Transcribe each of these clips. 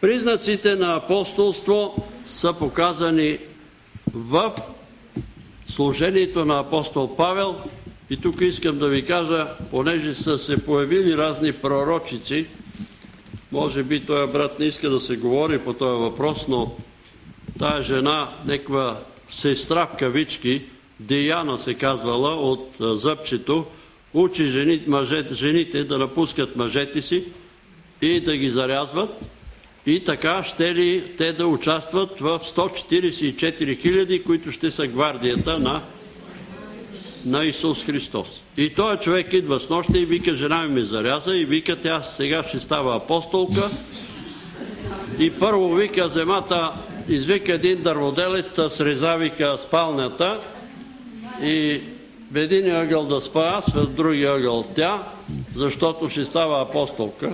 Признаците на апостолство са показани в служението на апостол Павел. И тук искам да ви кажа, понеже са се появили разни пророчици, може би този брат не иска да се говори по този въпрос, но тая жена, неква сестра в кавички, Деяна се казвала от Зъбчето, учи жените да напускат мъжете си и да ги зарязват. И така ще ли те да участват в 144 хиляди, които ще са гвардията на Исус Христос. И този човек идва с нощта и вика, жена ми ме заряза, и вика, тя сега ще става апостолка. И първо вика, земата, извика един дърводелец, среза, вика, спалнята и в един ъгъл да спа аз, в другия ъгъл тя, защото ще става апостолка.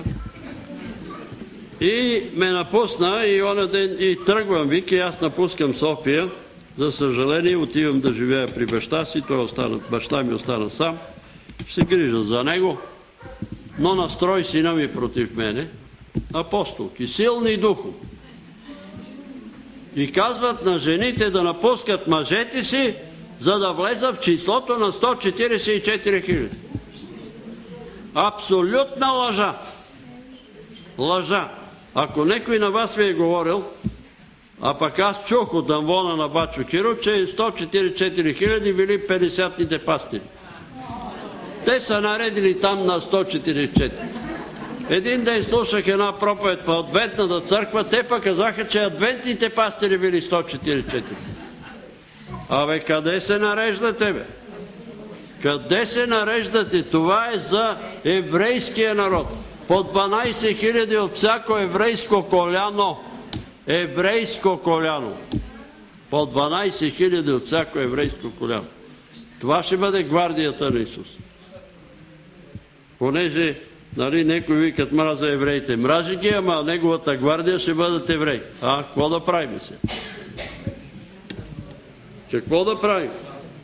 И ме напусна и оня ден и тръгвам, вика, аз напускам София. За съжаление, отивам да живея при баща си, баща ми остана сам. Ще се грижа за него, но настрои сина ми против мене, апостолки, силни духом. И казват на жените да напускат мъжете си, за да влеза в числото на 144 хиляди. Абсолютна лъжа. Лъжа. Ако некой на вас ви е говорил, а пък аз чух от амвона на Бачо Киро, че 144 хиляди били 50-ните пастири. Те са наредили там на 144. Един ден слушах една проповед по Адвентната църква, те пък казаха, че адвентните пастири били 144. Абе, къде се нареждате, бе? Къде се нареждате? Това е за еврейския народ. По 12 хиляди от всяко еврейско коляно. Еврейско коляно. По 12 хиляди от всяко еврейско коляно. Това ще бъде гвардията на Исус. Понеже, нали, некои викат мраза евреите. Мражи ги, ама неговата гвардия ще бъдат евреи. Какво да правим се? Какво да правим?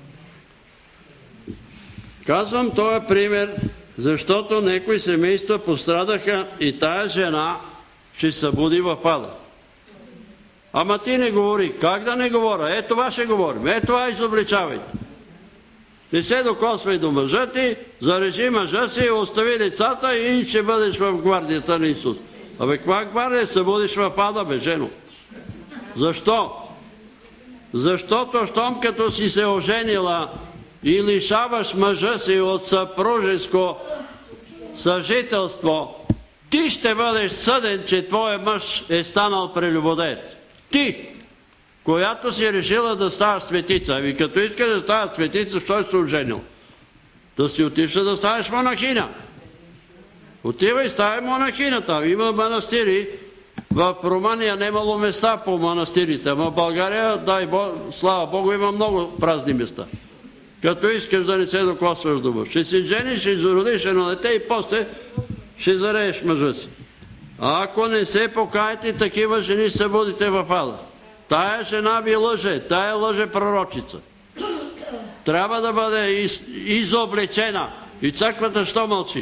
Казвам този пример, защото некои семейства пострадаха и тая жена ще се събуди в ада. Ама ти не говори. Как да не говоря? Това ще говорим. Това изобличавайте. Не се докосвай до мъжа ти, зарежи мъжа си, остави децата и ще бъдеш в гвардията на Исус. Абе, каква гвардия? Събудиш в ада, бе, жено. Защо? Защото, щом като си се оженила и лишаваш мъжа си от съпружеско съжителство, ти ще бъдеш съден, че твоя мъж е станал прелюбодеец. Ти, която си решила да ставаш светица. Ами като искаш да ставаш светица, що си оженил? Да си отишла да ставаш монахиня. Отивай, ставай монахиня там. Има манастири. В Румъния немало места по манастирите, ама в България, слава Богу, има много празни места. Като искаш да не се докосваш до мъж. Ще си жениш, ще родиш едно дете и после ще зарееш мъжа си. А ако не се покаете, такива жени се будите в ада. Тая жена ви лъже, тая лъже пророчица. Трябва да бъде изобличена. И църквата що мълчи?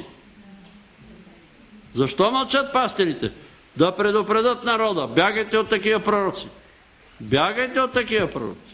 Защо мълчат пастирите? Да предупредят народа. Бягайте от такива пророци. Бягайте от такива пророци.